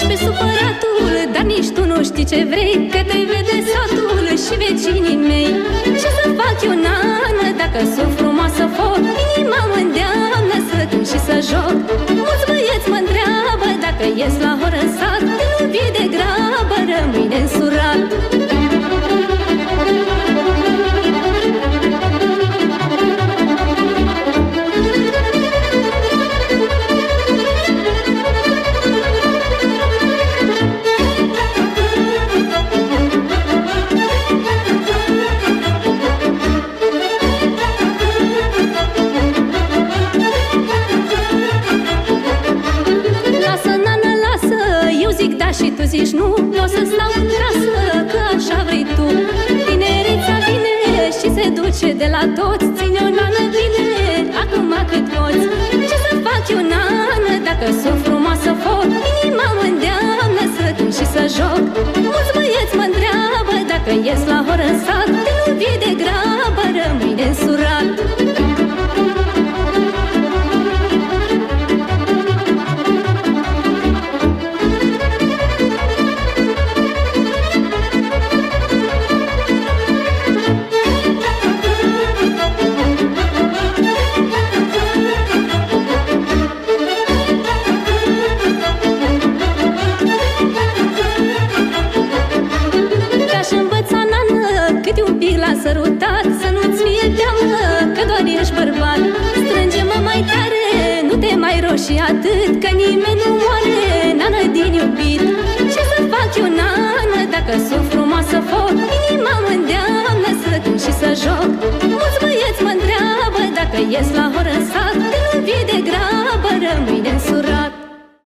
pe supăratul, dar nici tu nu știi ce vrei, că te vede satul și vecinii mei. Ce să fac eu, nană, dacă sunt frumoasă foc? Inima mă îndeamnă să cânt și să joc. Mulți băieți mă întreabă dacă ies la horă în sat, că nu vii de grabă, rămâi însurat. Și tu zici nu, o să stau în casă, că așa vrei tu. Tinereța vine și se duce de la toți. Ține-o, nană, bine, acum cât poți. Ce să fac eu, nană, dacă sunt frumoasă foc? Inima mă îndeamnă să cânt și să joc. Mulți băieți mă întreabă dacă ies la horă în sat, că nu vii de grabă, rămâi însurat. Sărutat, să nu-ți fie teamă, că doar ești bărbat. Strânge-mă mai tare, nu te mai roși atât, că nimeni nu moare, nană, din iubit. Ce să fac eu, nană, dacă sunt frumoasă foc? Inima mă îndeamnă să cânt și să joc. Mulți băieți mă întreabă dacă ies la